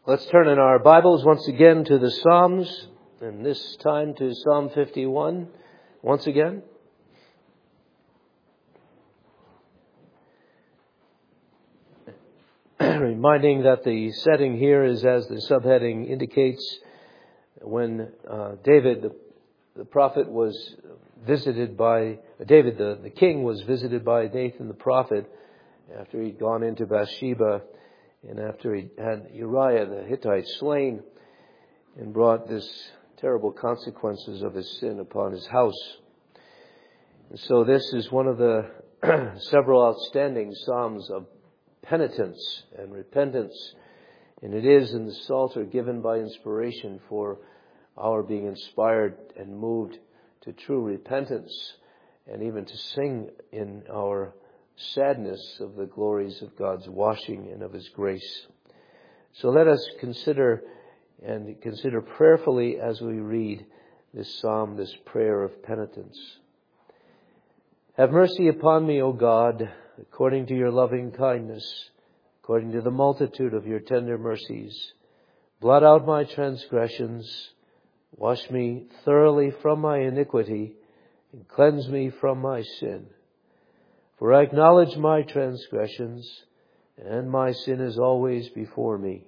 Let's turn in our Bibles once again to the Psalms, and this time to Psalm 51 once again. Reminding that the setting here is, as the subheading indicates, when David the prophet was visited by, David the king was visited by Nathan the prophet after he'd gone into Bathsheba and after he had Uriah the Hittite slain and brought this terrible consequences of his sin upon his house. And so this is one of the several outstanding psalms of penitence and repentance, and it is in the Psalter given by inspiration for our being inspired and moved to true repentance and even to sing in our sadness of the glories of God's washing and of His grace. So let us consider prayerfully as we read this psalm, this prayer of penitence. Have mercy upon me, O God, according to your loving kindness, according to the multitude of your tender mercies. Blot out my transgressions, wash me thoroughly from my iniquity, and cleanse me from my sin. For I acknowledge my transgressions, and my sin is always before me.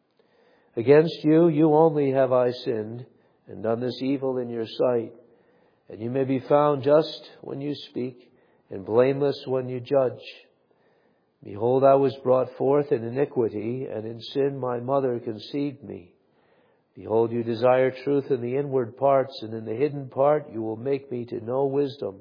Against you, you only have I sinned, and done this evil in your sight, and you may be found just when you speak, and blameless when you judge. Behold, I was brought forth in iniquity, and in sin my mother conceived me. Behold, you desire truth in the inward parts, and in the hidden part you will make me to know wisdom.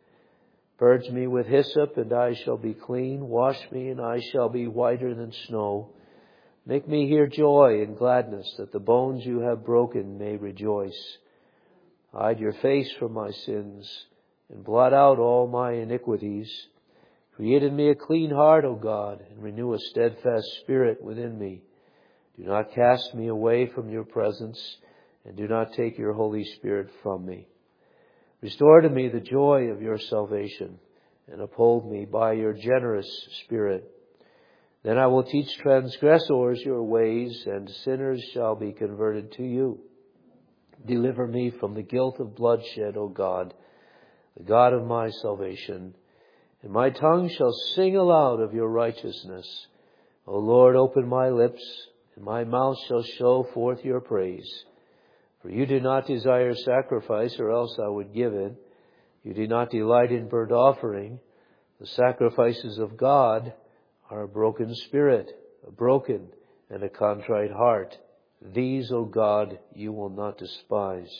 Purge me with hyssop, and I shall be clean. Wash me, and I shall be whiter than snow. Make me hear joy and gladness, that the bones you have broken may rejoice. Hide your face from my sins, and blot out all my iniquities. Create in me a clean heart, O God, and renew a steadfast spirit within me. Do not cast me away from your presence, and do not take your Holy Spirit from me. Restore to me the joy of your salvation, and uphold me by your generous Spirit. Then I will teach transgressors your ways, and sinners shall be converted to you. Deliver me from the guilt of bloodshed, O God, the God of my salvation. And my tongue shall sing aloud of your righteousness. O Lord, open my lips, and my mouth shall show forth your praise. For you do not desire sacrifice, or else I would give it. You do not delight in burnt offering. The sacrifices of God are a broken spirit, a broken and a contrite heart. These, O God, you will not despise.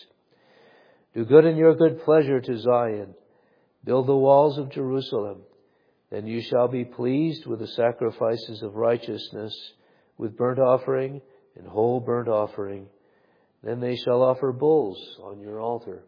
Do good in your good pleasure to Zion. Build the walls of Jerusalem. Then you shall be pleased with the sacrifices of righteousness, with burnt offering and whole burnt offering. Then they shall offer bulls on your altar.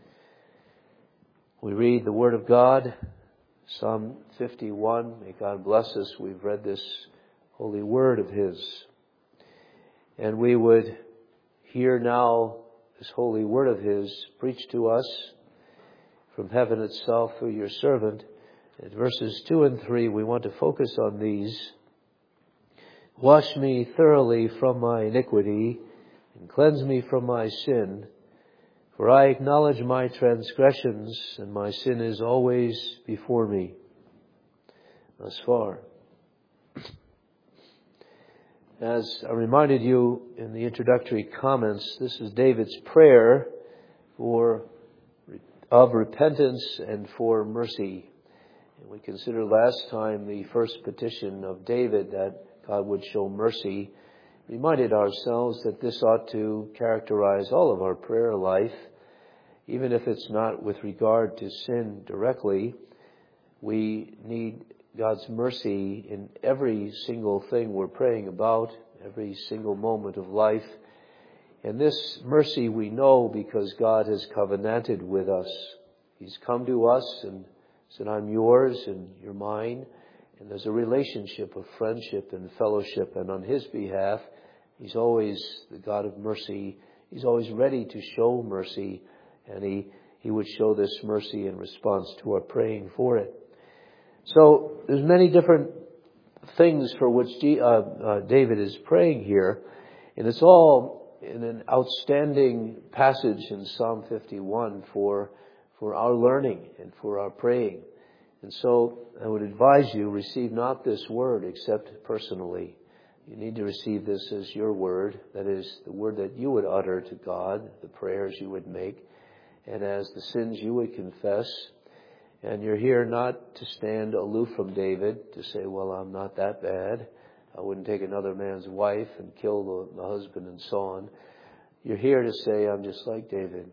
We read the Word of God, Psalm 51. May God bless us. We've read this holy Word of His. And we would hear now this holy Word of His preached to us from heaven itself through your servant. At verses 2 and 3, we want to focus on these. Wash me thoroughly from my iniquity, and cleanse me from my sin. For I acknowledge my transgressions, and my sin is always before me. Thus far. As I reminded you in the introductory comments, this is David's prayer of repentance and for mercy. And we considered last time the first petition of David that God would show mercy. Reminded ourselves that this ought to characterize all of our prayer life, even if it's not with regard to sin directly. We need God's mercy in every single thing we're praying about, every single moment of life. And this mercy we know because God has covenanted with us. He's come to us and said, I'm yours and you're mine. And there's a relationship of friendship and fellowship. And on His behalf, He's always the God of mercy. He's always ready to show mercy. And He would show this mercy in response to our praying for it. So there's many different things for which David is praying here. And it's all in an outstanding passage in Psalm 51 for our learning and for our praying. And so I would advise you, receive not this word except personally. You need to receive this as your word, that is, the word that you would utter to God, the prayers you would make, and as the sins you would confess. And you're here not to stand aloof from David, to say, well, I'm not that bad. I wouldn't take another man's wife and kill the husband and so on. You're here to say, I'm just like David.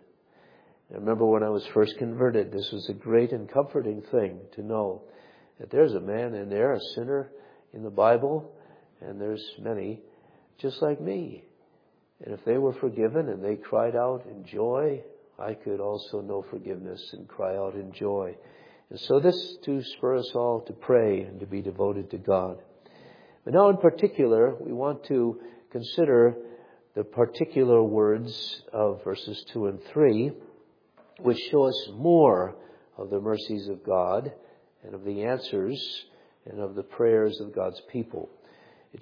I remember when I was first converted, this was a great and comforting thing to know that there's a man in there, a sinner in the Bible, and there's many just like me. And if they were forgiven and they cried out in joy, I could also know forgiveness and cry out in joy. And so this to spur us all to pray and to be devoted to God. But now in particular, we want to consider the particular words of verses 2 and 3, which show us more of the mercies of God and of the answers and of the prayers of God's people. It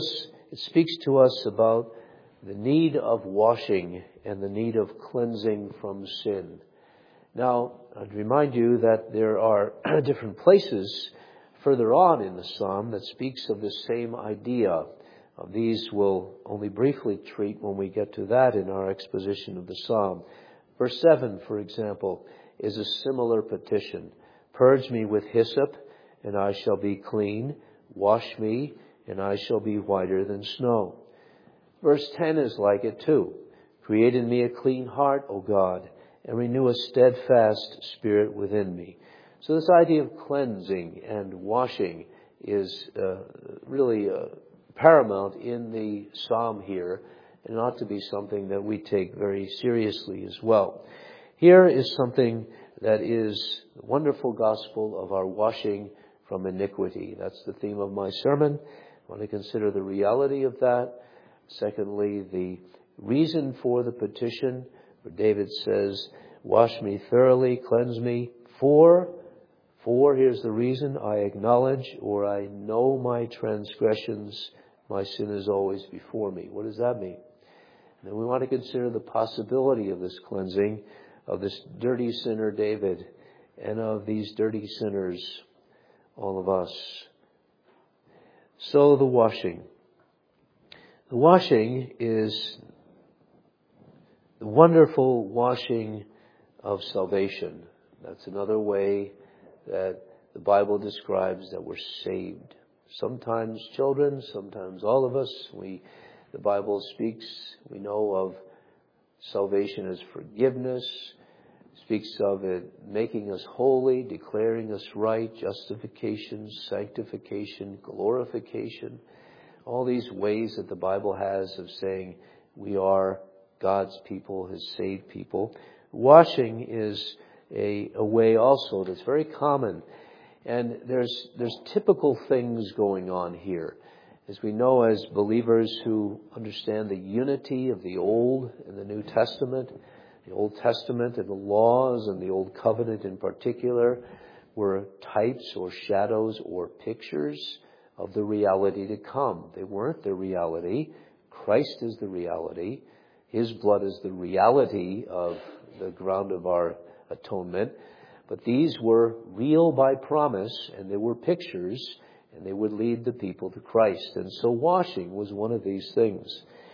speaks to us about the need of washing and the need of cleansing from sin. Now, I'd remind you that there are different places further on in the psalm that speaks of the same idea. These we'll only briefly treat when we get to that in our exposition of the psalm. Verse 7, for example, is a similar petition. Purge me with hyssop, and I shall be clean. Wash me, and I shall be whiter than snow. Verse 10 is like it too. Create in me a clean heart, O God, and renew a steadfast spirit within me. So this idea of cleansing and washing is really paramount in the psalm here, and ought to be something that we take very seriously as well. Here is something that is the wonderful gospel of our washing from iniquity. That's the theme of my sermon. I want to consider the reality of that. Secondly, the reason for the petition, where David says, wash me thoroughly, cleanse me. For, here's the reason, I acknowledge or I know my transgressions, my sin is always before me. What does that mean? And we want to consider the possibility of this cleansing of this dirty sinner David and of these dirty sinners, all of us. So the washing. The washing is the wonderful washing of salvation. That's another way that the Bible describes that we're saved. Sometimes children, sometimes all of us, the Bible speaks, we know of salvation as forgiveness, speaks of it making us holy, declaring us right, justification, sanctification, glorification. All these ways that the Bible has of saying we are God's people, His saved people. Washing is a way also that's very common. And there's typical things going on here. As we know, as believers who understand the unity of the Old and the New Testament, the Old Testament and the laws and the Old Covenant in particular were types or shadows or pictures of the reality to come. They weren't the reality. Christ is the reality. His blood is the reality of the ground of our atonement. But these were real by promise, and they were pictures, and they would lead the people to Christ. And so washing was one of these things.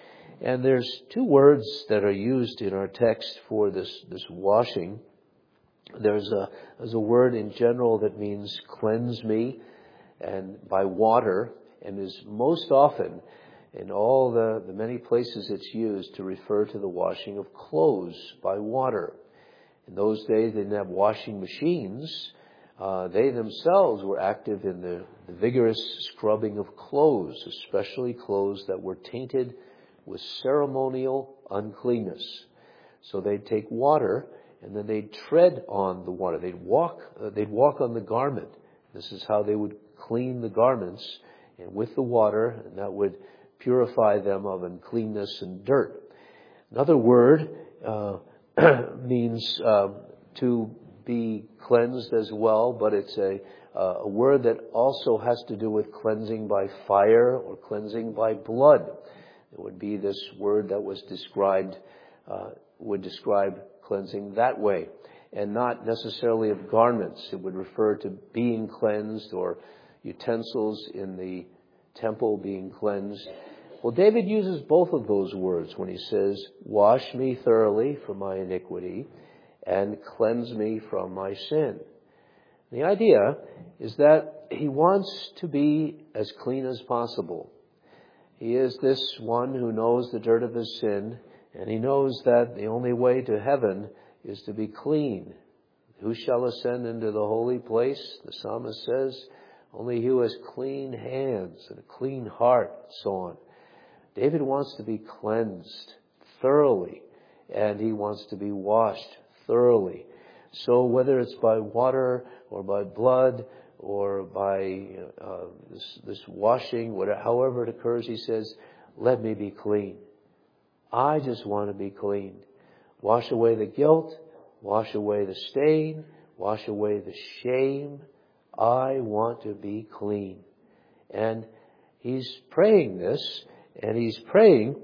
And there's two words that are used in our text for this washing. There's a word in general that means cleanse me, and by water, and is most often in all the many places it's used to refer to the washing of clothes by water. In those days, they didn't have washing machines. They themselves were active in the vigorous scrubbing of clothes, especially clothes that were tainted with ceremonial uncleanness. So they'd take water and then they'd tread on the water. They'd walk on the garment. This is how they would clean the garments, and with the water, and that would purify them of uncleanness and dirt. Another word means to be cleansed as well, but it's a word that also has to do with cleansing by fire or cleansing by blood. It would be this word that was described, would describe cleansing that way, and not necessarily of garments. It would refer to being cleansed or utensils in the temple being cleansed. Well, David uses both of those words when he says, wash me thoroughly from my iniquity and cleanse me from my sin. The idea is that he wants to be as clean as possible. He is this one who knows the dirt of his sin, and he knows that the only way to heaven is to be clean. Who shall ascend into the holy place? The psalmist says, only he who has clean hands and a clean heart, and so on. David wants to be cleansed thoroughly, and he wants to be washed thoroughly. So whether it's by water or by blood or by this washing, however it occurs, he says, let me be clean. I just want to be clean. Wash away the guilt, wash away the stain, wash away the shame. I want to be clean. And he's praying this, and he's praying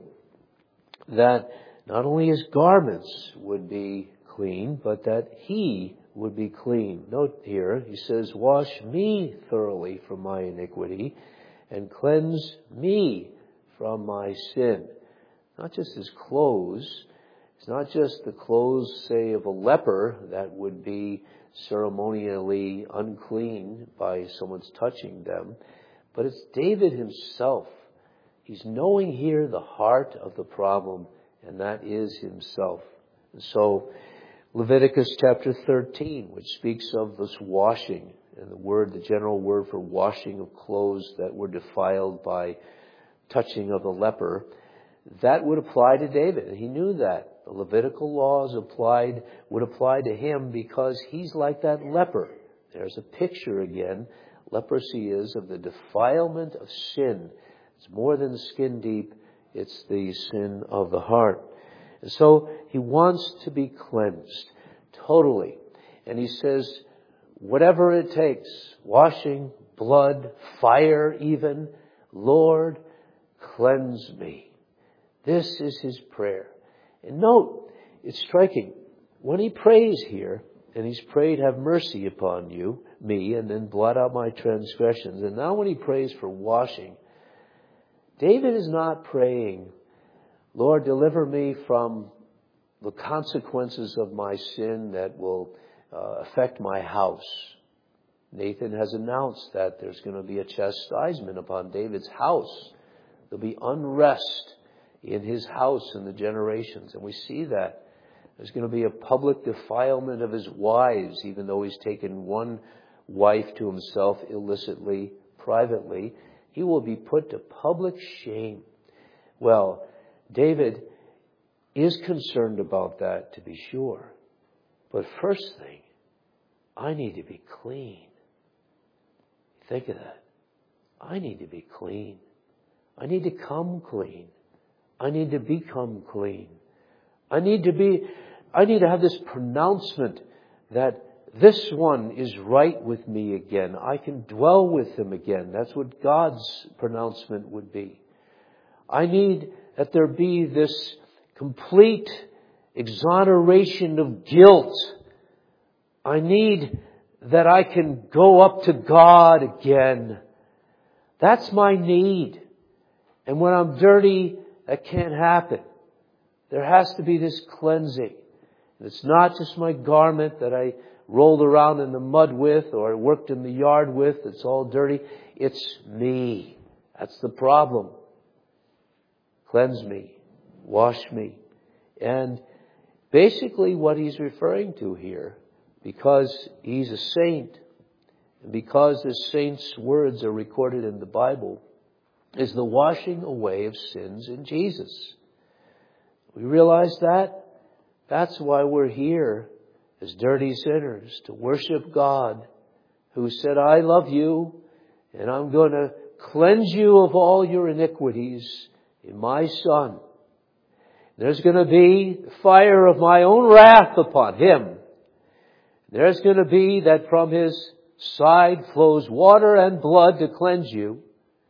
that not only his garments would be clean, but that he would be clean. Note here, he says, wash me thoroughly from my iniquity and cleanse me from my sin. Not just his clothes. It's not just the clothes, say, of a leper that would be ceremonially unclean by someone's touching them, but it's David himself. He's knowing here the heart of the problem, and that is himself. And so Leviticus chapter 13, which speaks of this washing, and the general word for washing of clothes that were defiled by touching of a leper, that would apply to David. And he knew that. The Levitical laws would apply to him because he's like that leper. There's a picture again. Leprosy is of the defilement of sin. It's more than skin deep. It's the sin of the heart. And so he wants to be cleansed totally. And he says, whatever it takes, washing, blood, fire even, Lord, cleanse me. This is his prayer. And note, it's striking. When he prays here, and he's prayed, have mercy upon me, and then blot out my transgressions. And now when he prays for washing, David is not praying, Lord, deliver me from the consequences of my sin that will affect my house. Nathan has announced that there's going to be a chastisement upon David's house. There'll be unrest in his house in the generations. And we see that. There's going to be a public defilement of his wives, even though he's taken one wife to himself illicitly, privately. He will be put to public shame. Well, David is concerned about that, to be sure. But first thing, I need to be clean. Think of that. I need to be clean. I need to come clean. I need to become clean. I need to have this pronouncement that this one is right with me again. I can dwell with him again. That's what God's pronouncement would be. I need that there be this complete exoneration of guilt. I need that I can go up to God again. That's my need. And when I'm dirty, that can't happen. There has to be this cleansing. And it's not just my garment that I rolled around in the mud with or worked in the yard with that's all dirty. It's me. That's the problem. Cleanse me. Wash me. And basically what he's referring to here, because he's a saint, and because the saint's words are recorded in the Bible, is the washing away of sins in Jesus. We realize that? That's why we're here as dirty sinners, to worship God, who said, I love you, and I'm going to cleanse you of all your iniquities in my Son. There's going to be fire of my own wrath upon him. There's going to be that from his side flows water and blood to cleanse you.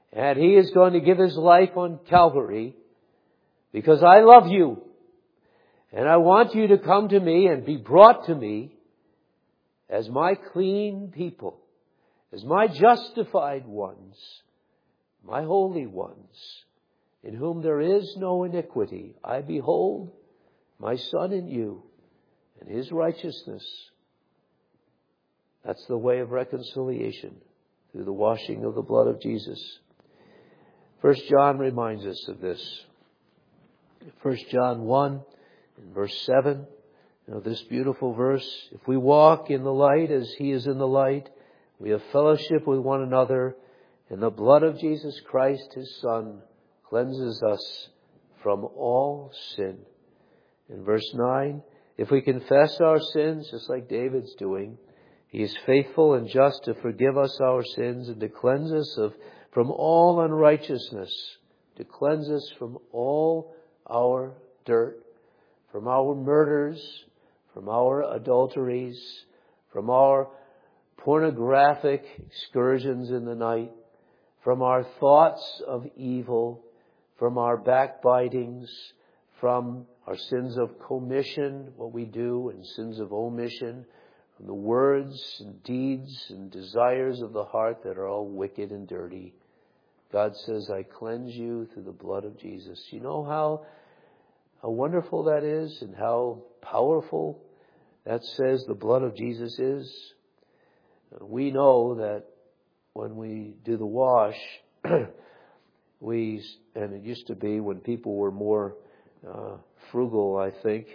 And He is going to give His life on Calvary because I love you. And I want you to come to me and be brought to me as my clean people, as my justified ones, my holy ones, in whom there is no iniquity. I behold my Son in you and His righteousness. That's the way of reconciliation through the washing of the blood of Jesus. 1 John reminds us of this. 1 John 1 and verse 7. This beautiful verse. If we walk in the light as He is in the light, we have fellowship with one another, and the blood of Jesus Christ, His Son, cleanses us from all sin. In verse 9, if we confess our sins, just like David's doing, He is faithful and just to forgive us our sins and to cleanse us from all unrighteousness, to cleanse us from all our dirt, from our murders, from our adulteries, from our pornographic excursions in the night, from our thoughts of evil, from our backbitings, from our sins of commission, what we do, and sins of omission, from the words and deeds and desires of the heart that are all wicked and dirty. God says, I cleanse you through the blood of Jesus. You know how wonderful that is and how powerful that says the blood of Jesus is? We know that when we do the wash, and it used to be when people were more frugal, I think,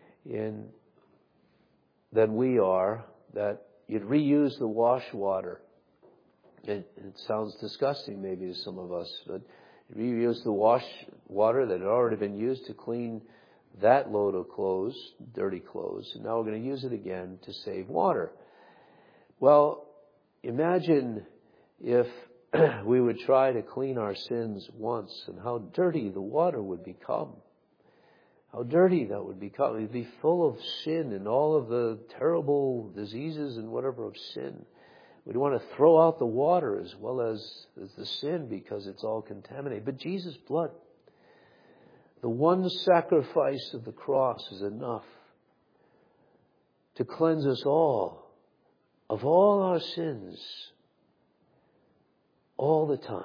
than we are, that you'd reuse the wash water. It sounds disgusting maybe to some of us, but you reuse the wash water that had already been used to clean that load of clothes, dirty clothes, and now we're going to use it again to save water. Well, imagine if we would try to clean our sins once and how dirty the water would become. How dirty that would become. It would be full of sin and all of the terrible diseases and whatever of sin. We'd want to throw out the water as well as the sin because it's all contaminated. But Jesus' blood, the one sacrifice of the cross, is enough to cleanse us all of all our sins all the time.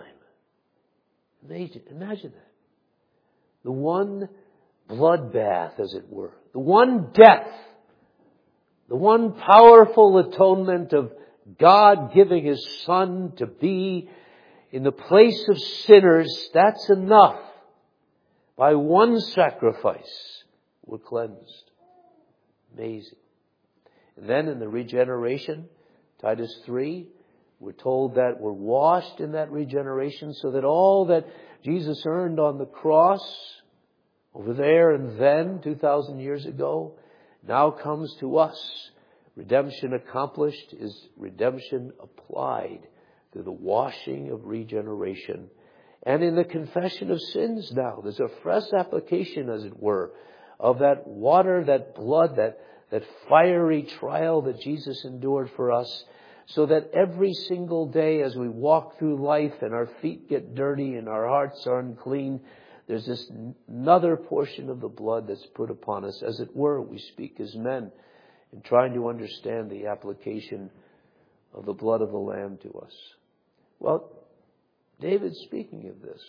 Imagine that. The one bloodbath, as it were. The one death. The one powerful atonement of God giving His Son to be in the place of sinners. That's enough. By one sacrifice, we're cleansed. Amazing. And then in the regeneration, Titus 3, we're told that we're washed in that regeneration so that all that Jesus earned on the cross over there and then, 2,000 years ago, now comes to us. Redemption accomplished is redemption applied through the washing of regeneration. And in the confession of sins now, there's a fresh application, as it were, of that water, that blood, that fiery trial that Jesus endured for us, so that every single day as we walk through life and our feet get dirty and our hearts are unclean, there's this another portion of the blood that's put upon us. As it were, we speak as men in trying to understand the application of the blood of the Lamb to us. Well, David's speaking of this.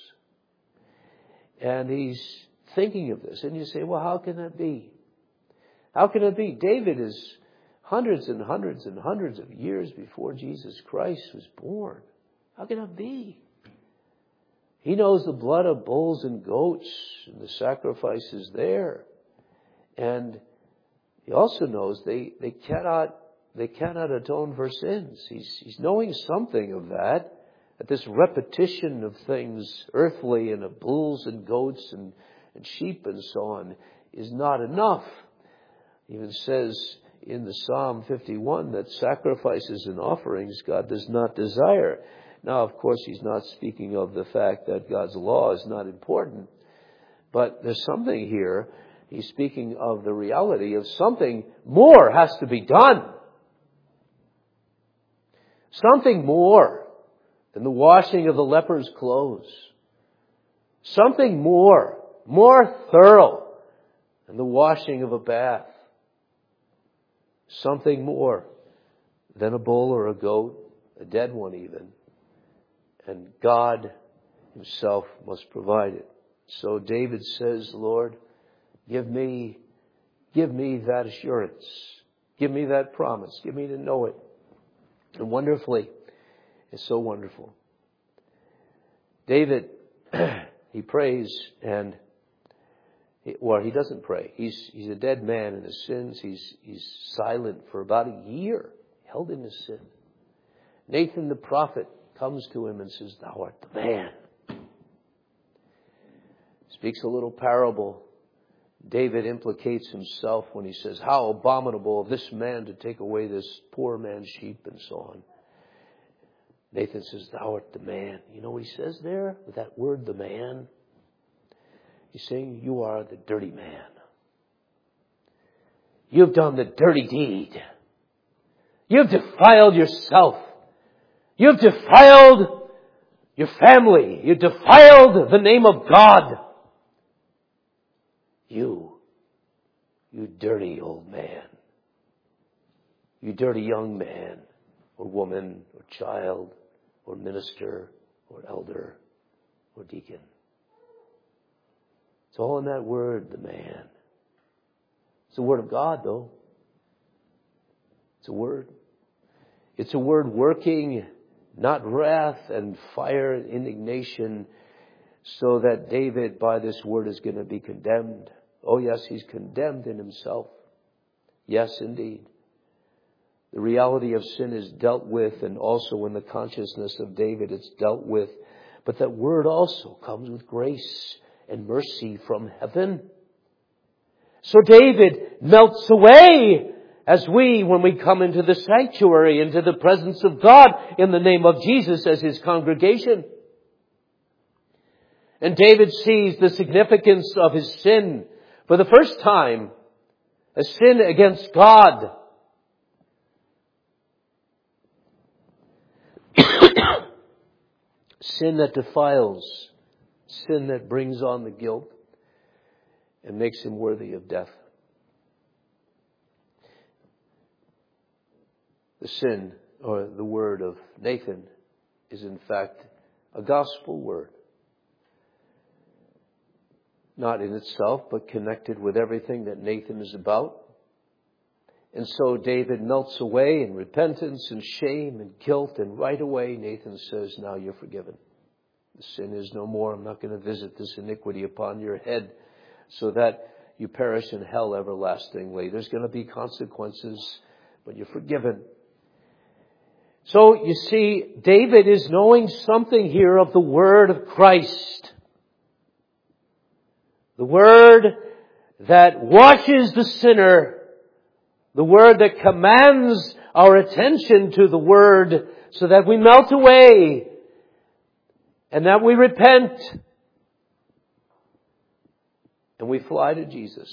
And he's thinking of this. And you say, well, how can that be? How can it be? David is hundreds and hundreds and hundreds of years before Jesus Christ was born. How can that be? He knows the blood of bulls and goats and the sacrifices there. And he also knows they cannot atone for sins. He's knowing something of that this repetition of things earthly and of bulls and goats and sheep and so on is not enough. It even says in the Psalm 51 that sacrifices and offerings God does not desire. Now, of course, he's not speaking of the fact that God's law is not important. But there's something here. He's speaking of the reality of something more has to be done. Something more than the washing of the leper's clothes. Something more thorough than the washing of a bath. Something more than a bull or a goat, a dead one even. And God Himself must provide it. So David says, Lord, give me that assurance. Give me that promise. Give me to know it. And wonderfully, it's so wonderful. David, he prays and, he doesn't pray. He's a dead man in his sins. He's silent for about a year, held in his sin. Nathan the prophet comes to him and says, Thou art the man. Speaks a little parable. David implicates himself when he says, How abominable of this man to take away this poor man's sheep, and so on. Nathan says, Thou art the man. You know what he says there with that word, the man? He's saying, you are the dirty man. You've done the dirty deed. You've defiled yourself. You've defiled your family. You've defiled the name of God. You dirty old man. You dirty young man or woman or child or minister or elder or deacon. It's all in that word, the man. It's the word of God, though. It's a word. It's a word working, not wrath and fire and indignation, so that David, by this word, is going to be condemned. Oh, yes, he's condemned in himself. Yes, indeed. The reality of sin is dealt with, and also in the consciousness of David, it's dealt with. But that word also comes with grace and mercy from heaven. So David melts away as when we come into the sanctuary, into the presence of God in the name of Jesus as His congregation. And David sees the significance of his sin for the first time, a sin against God. Sin that defiles, sin that brings on the guilt and makes him worthy of death. The sin, or the word of Nathan, is in fact a gospel word. Not in itself, but connected with everything that Nathan is about. And so David melts away in repentance and shame and guilt, and right away Nathan says, now you're forgiven. The sin is no more. I'm not going to visit this iniquity upon your head so that you perish in hell everlastingly. There's going to be consequences, but you're forgiven. So you see, David is knowing something here of the word of Christ. The word that washes the sinner. The word that commands our attention to the word so that we melt away and that we repent and we fly to Jesus.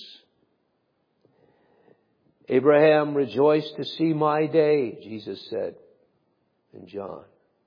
Abraham rejoiced to see my day, Jesus said in John.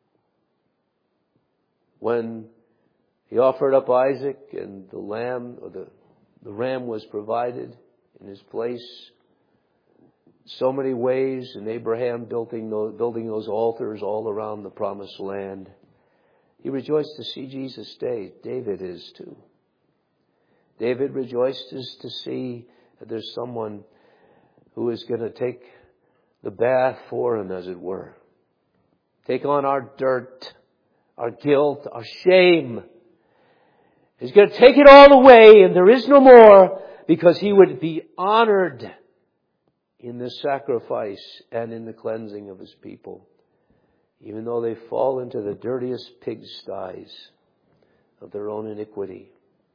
When he offered up Isaac and the lamb, or the ram was provided in his place. So many ways, and Abraham building those altars all around the promised land. He rejoiced to see Jesus' day. David is too. David rejoices to see that there's someone who is going to take the bath for him, as it were. Take on our dirt, our guilt, our shame. He's going to take it all away, and there is no more, because he would be honored in the sacrifice and in the cleansing of his people, even though they fall into the dirtiest pigsties of their own iniquity.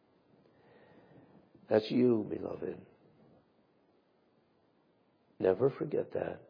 That's you, beloved. Never forget that.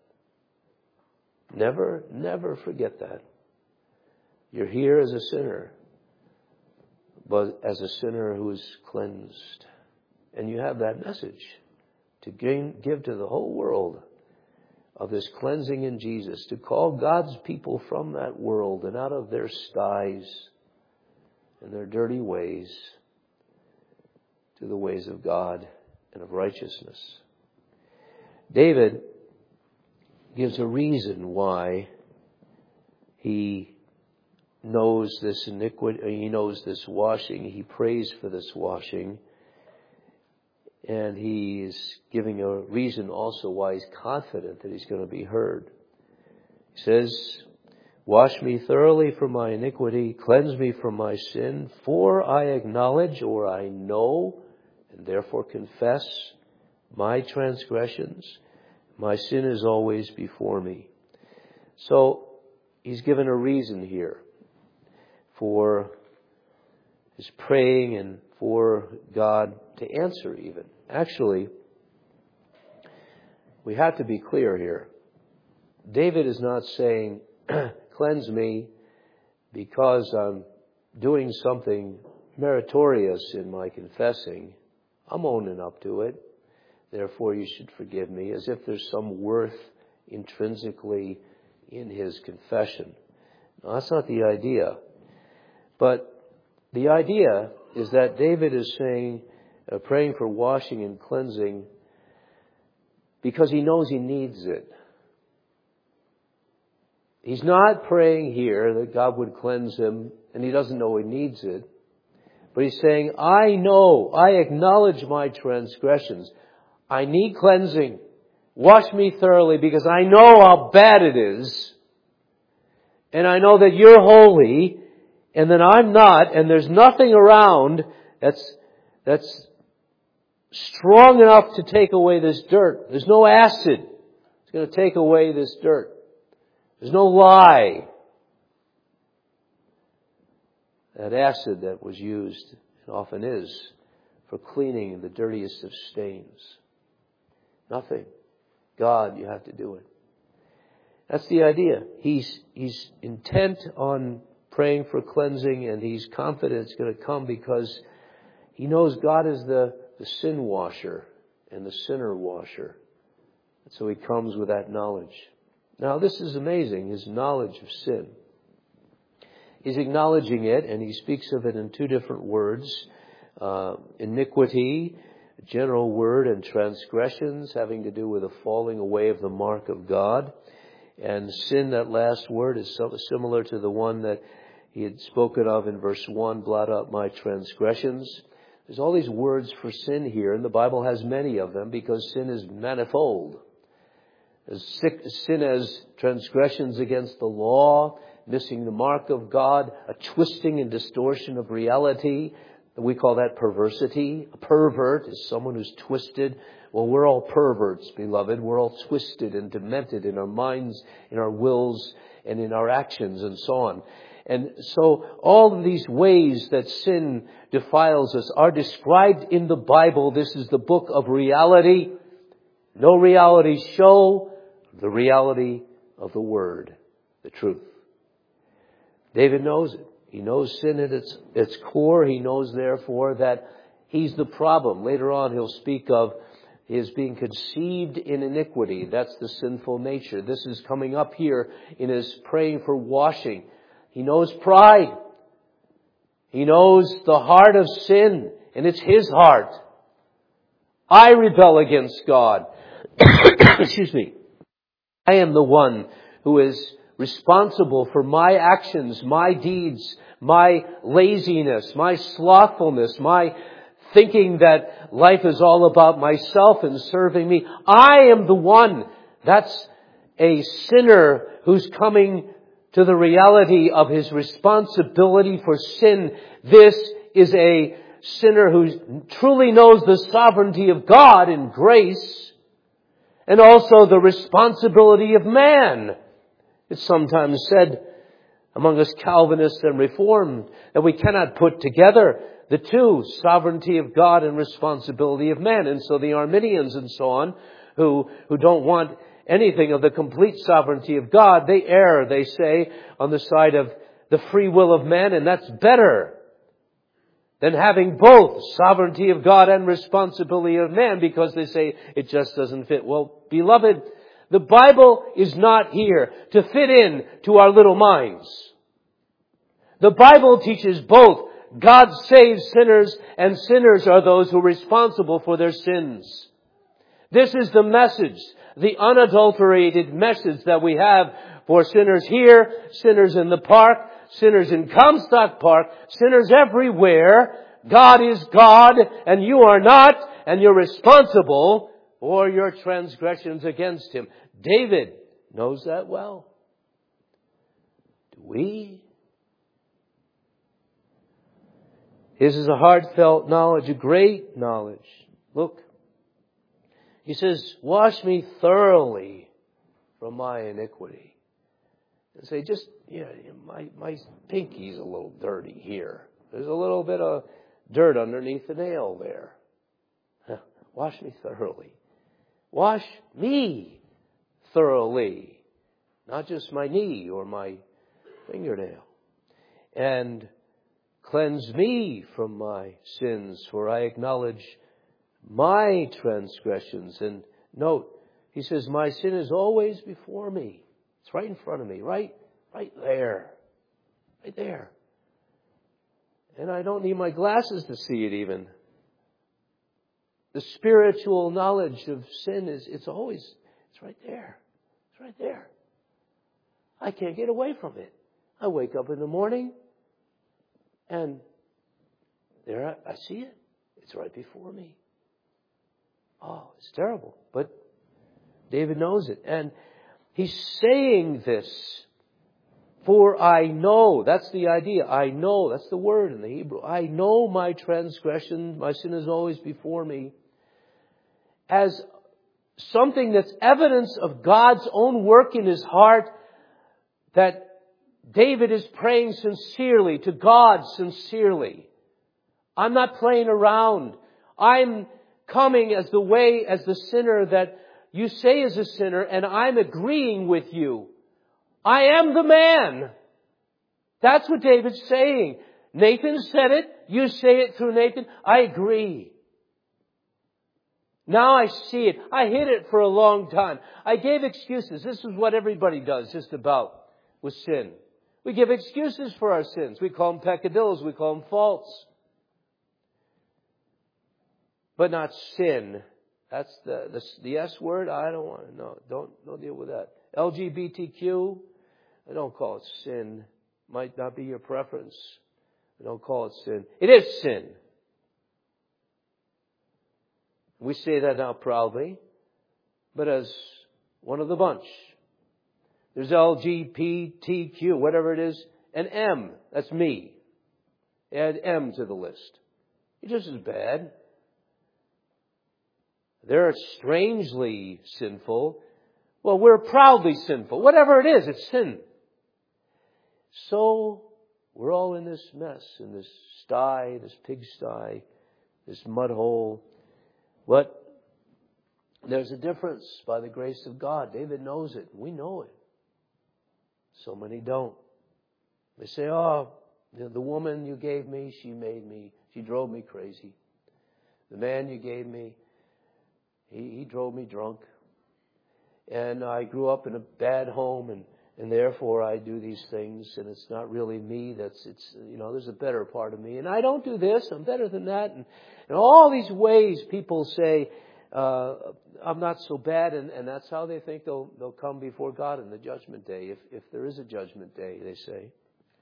Never forget that. You're here as a sinner, but as a sinner who is cleansed. And you have that message to give to the whole world. of this cleansing in Jesus, to call God's people from that world and out of their sties and their dirty ways to the ways of God and of righteousness. David gives a reason why he knows this iniquity, he knows this washing, he prays for this washing, and he is giving a reason also why he's confident that he's going to be heard. He says, "Wash me thoroughly from my iniquity, cleanse me from my sin, for I acknowledge, or I know, and therefore confess my transgressions. My sin is always before me." So he's given a reason here for his praying and for God to answer even. Actually, we have to be clear here. David is not saying, cleanse me because I'm doing something meritorious in my confessing. I'm owning up to it. Therefore, you should forgive me, as if there's some worth intrinsically in his confession. No, that's not the idea. But the idea is that David is saying, praying for washing and cleansing because he knows he needs it. He's not praying here that God would cleanse him and he doesn't know he needs it. But he's saying, I know, I acknowledge my transgressions. I need cleansing. Wash me thoroughly because I know how bad it is. And I know that you're holy and that I'm not, and there's nothing around that's strong enough to take away this dirt. There's no acid that's going to take away this dirt. There's no lie. That acid that was used, and often is, for cleaning the dirtiest of stains. Nothing. God, you have to do it. That's the idea. He's intent on praying for cleansing, and he's confident it's going to come because he knows God is the sin washer and the sinner washer. And so he comes with that knowledge. Now this is amazing, his knowledge of sin. He's acknowledging it, and he speaks of it in two different words. Iniquity, a general word, and transgressions, having to do with the falling away of the mark of God. And sin, that last word, is similar to the one that he had spoken of in verse 1, blot out my transgressions. There's all these words for sin here, and the Bible has many of them because sin is manifold. Sin as transgressions against the law, missing the mark of God, a twisting and distortion of reality. We call that perversity. A pervert is someone who's twisted. Well, we're all perverts, beloved. We're all twisted and demented in our minds, in our wills, and in our actions, and so on. And so all of these ways that sin defiles us are described in the Bible. This is the book of reality. No reality show, the reality of the Word, the truth. David knows it. He knows sin at its core. He knows, therefore, that he's the problem. Later on, he'll speak of his being conceived in iniquity. That's the sinful nature. This is coming up here in his praying for washing. He knows pride. He knows the heart of sin, and it's his heart. I rebel against God. Excuse me. I am the one who is responsible for my actions, my deeds, my laziness, my slothfulness, my thinking that life is all about myself and serving me. I am the one. That's a sinner who's coming to the reality of his responsibility for sin. This is a sinner who truly knows the sovereignty of God in grace and also the responsibility of man. It's sometimes said among us Calvinists and Reformed that we cannot put together the two, sovereignty of God and responsibility of man. And so the Arminians and so on, who don't want anything of the complete sovereignty of God, they err, they say, on the side of the free will of man, and that's better than having both sovereignty of God and responsibility of man, because they say it just doesn't fit. Well, beloved, The Bible is not here to fit in to our little minds. The Bible teaches both. God saves sinners, and sinners are those who are responsible for their sins. This is the message, the unadulterated message that we have for sinners here, sinners in the park, sinners in Comstock Park, sinners everywhere. God is God, and you are not, and you're responsible for your transgressions against Him. David knows that well. Do we? His is a heartfelt knowledge, a great knowledge. Look, he says, wash me thoroughly from my iniquity. And say, my pinky's a little dirty here. There's a little bit of dirt underneath the nail there. Wash me thoroughly. Wash me thoroughly. Not just my knee or my fingernail. And cleanse me from my sins, for I acknowledge my transgressions. And note, he says, my sin is always before me. It's right in front of me, right there. Right there. And I don't need my glasses to see it even. The spiritual knowledge of sin it's right there. It's right there. I can't get away from it. I wake up in the morning and there I see it. It's right before me. Oh, it's terrible. But David knows it. And he's saying this, for I know. That's the idea. I know. That's the word in the Hebrew. I know my transgression. My sin is always before me. As something that's evidence of God's own work in his heart, that David is praying sincerely to God sincerely. I'm not playing around. I'm coming as the sinner that you say is a sinner, and I'm agreeing with you. I am the man. That's what David's saying. Nathan said it. You say it through Nathan. I agree. Now I see it. I hid it for a long time. I gave excuses. This is what everybody does just about with sin. We give excuses for our sins. We call them peccadillos. We call them faults. But not sin. That's the S word. I don't want to know. Don't deal with that. LGBTQ. I don't call it sin. Might not be your preference. I don't call it sin. It is sin. We say that now proudly, but as one of the bunch. There's LGBTQ, whatever it is, and M. That's me. Add M to the list. You're just as bad. They're strangely sinful. Well, we're proudly sinful. Whatever it is, it's sin. So, we're all in this mess, in this sty, this pigsty, this mud hole. But there's a difference by the grace of God. David knows it. We know it. So many don't. They say, oh, the woman you gave me, she drove me crazy. The man you gave me, he drove me drunk. And I grew up in a bad home and therefore I do these things, and it's not really me. There's a better part of me. And I don't do this, I'm better than that. And all these ways people say, I'm not so bad, and that's how they think they'll come before God in the judgment day, if there is a judgment day, they say.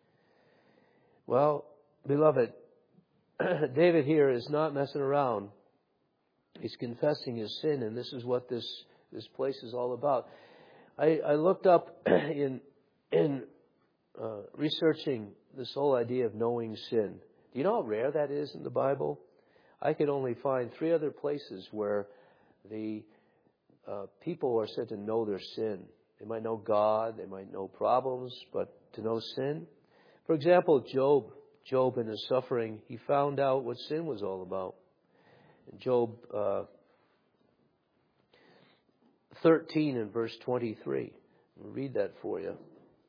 Well, beloved, David here is not messing around. He's confessing his sin, and this is what this place is all about. I looked up in researching this whole idea of knowing sin. Do you know how rare that is in the Bible? I could only find 3 other places where the people are said to know their sin. They might know God, they might know problems, but to know sin. For example, Job in his suffering, he found out what sin was all about. In Job 13 and verse 23. I'll read that for you.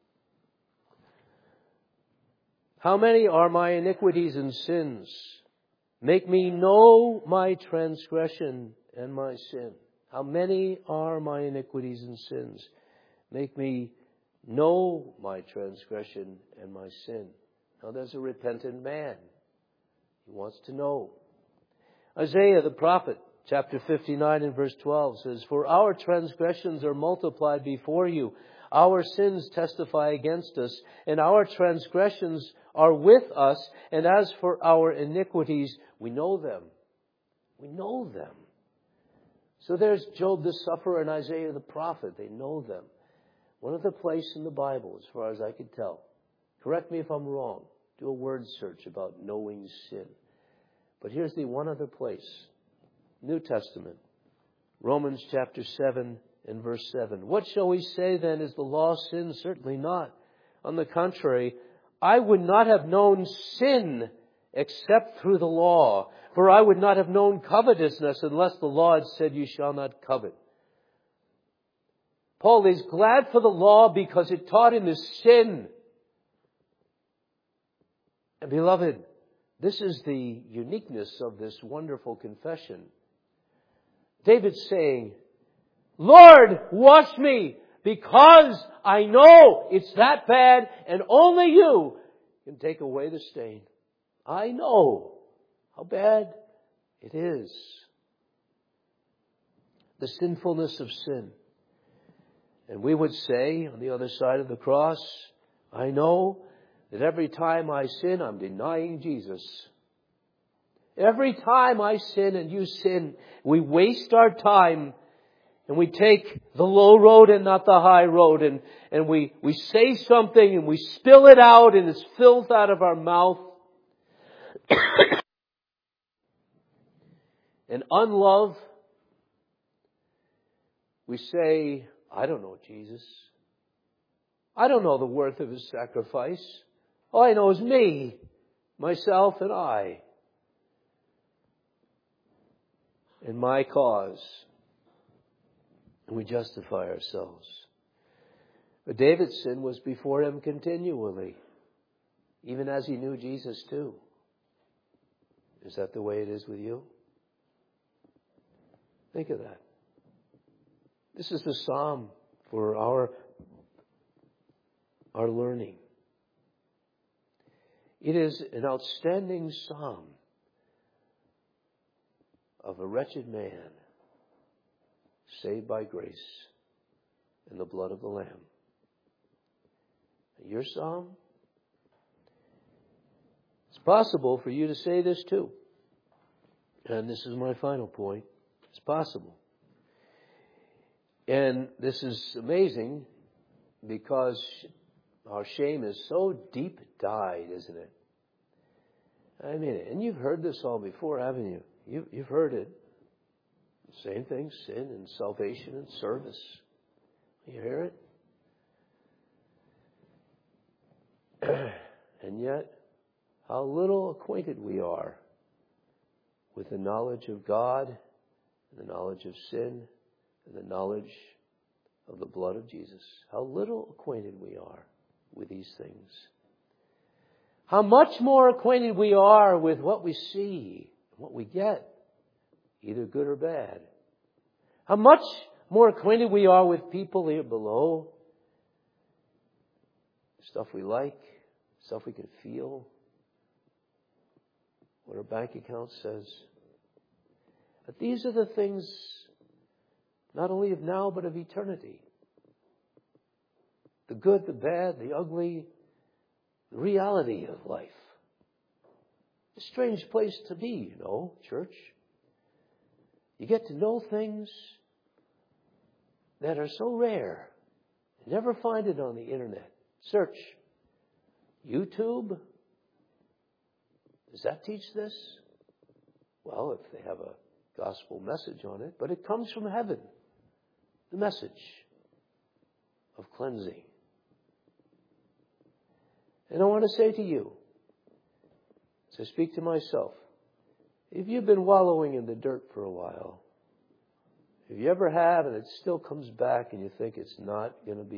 How many are my iniquities and sins? Make me know my transgression and my sin. How many are my iniquities and sins? Make me know my transgression and my sin. Now there's a repentant man. He wants to know. Isaiah the prophet, chapter 59 and verse 12 says, "For our transgressions are multiplied before you. Our sins testify against us, and our transgressions are with us. And as for our iniquities, we know them." We know them. So there's Job the sufferer and Isaiah the prophet. They know them. One other place in the Bible, as far as I could tell. Correct me if I'm wrong. Do a word search about knowing sin. But here's the one other place. New Testament. Romans chapter 7 and verse 7. "What shall we say then? Is the law sin? Certainly not. On the contrary, I would not have known sin except through the law. For I would not have known covetousness unless the law had said, 'You shall not covet.'" Paul is glad for the law because it taught him his sin. And beloved, this is the uniqueness of this wonderful confession. David's saying, "Lord, wash me because I know it's that bad and only you can take away the stain. I know how bad it is." The sinfulness of sin. And we would say on the other side of the cross, I know that every time I sin, I'm denying Jesus. Every time I sin and you sin, we waste our time and we take the low road and not the high road. And we say something and we spill it out and it's filth out of our mouth. And unlove, we say, "I don't know Jesus. I don't know the worth of His sacrifice. All I know is me, myself, and I. And my cause." And we justify ourselves. But David's sin was before him continually, even as he knew Jesus too. Is that the way it is with you? Think of that. This is the psalm for our learning. It is an outstanding psalm of a wretched man saved by grace in the blood of the Lamb. Your psalm? It's possible for you to say this too. And this is my final point. It's possible. And this is amazing because our shame is so deep dyed, isn't it? I mean, and you've heard this all before, haven't you? You've heard it. Same thing, sin and salvation and service. You hear it? And yet, how little acquainted we are with the knowledge of God, the knowledge of sin, and the knowledge of the blood of Jesus. How little acquainted we are with these things. How much more acquainted we are with what we see, what we get, either good or bad. How much more acquainted we are with people here below. Stuff we like, stuff we can feel, what our bank account says. But these are the things not only of now but of eternity. The good, the bad, the ugly, the reality of life. A strange place to be, church. You get to know things that are so rare. You never find it on the internet. Search YouTube. Does that teach this? Well, if they have a gospel message on it, but it comes from heaven. The message of cleansing. And I want to say to you, as I speak to myself, if you've been wallowing in the dirt for a while, if you ever have and it still comes back and you think it's not going to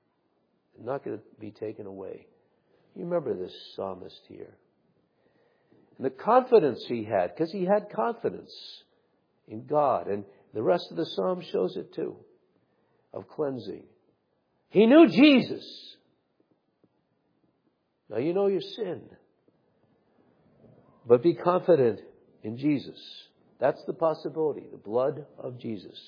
be taken away, you remember this psalmist here. And the confidence he had, because he had confidence in God. And The rest of the psalm shows it too, of cleansing. He knew Jesus. Now you know your sin. But be confident in Jesus. That's the possibility, the blood of Jesus.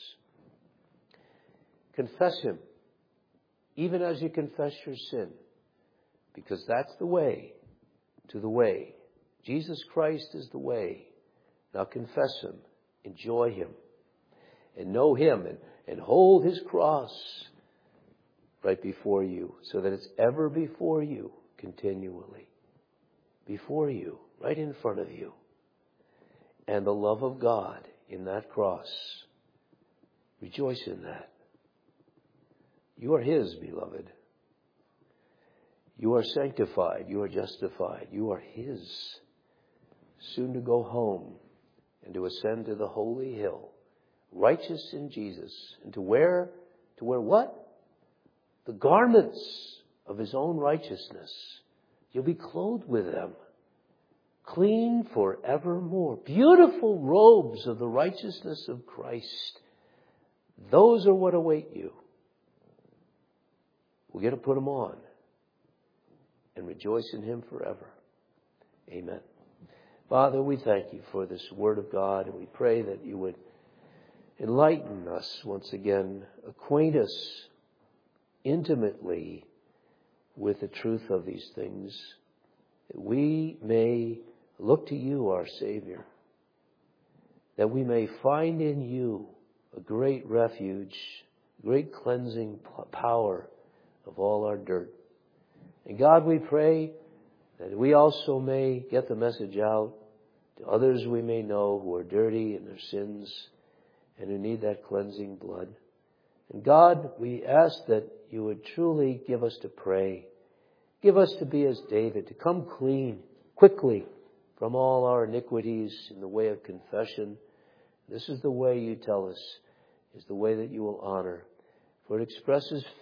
Confess Him, even as you confess your sin, because that's the way to the way. Jesus Christ is the way. Now confess Him, enjoy Him, and know Him, and hold His cross right before you, so that it's ever before you, continually. Before you, right in front of you. And the love of God in that cross. Rejoice in that. You are His, beloved. You are sanctified. You are justified. You are His. Soon to go home and to ascend to the holy hill. Righteous in Jesus. And to wear what? The garments of His own righteousness. You'll be clothed with them. Clean forevermore. Beautiful robes of the righteousness of Christ. Those are what await you. We're going to put them on and rejoice in Him forever. Amen. Father, we thank You for this Word of God, and we pray that You would enlighten us once again, acquaint us intimately with the truth of these things, that we may look to You, our Savior, that we may find in You a great refuge, great cleansing power of all our dirt. And God, we pray that we also may get the message out to others we may know who are dirty in their sins and who need that cleansing blood. And God, we ask that You would truly give us to pray. Give us to be as David, to come clean, quickly, from all our iniquities in the way of confession. This is the way You tell us, is the way that You will honor. For it expresses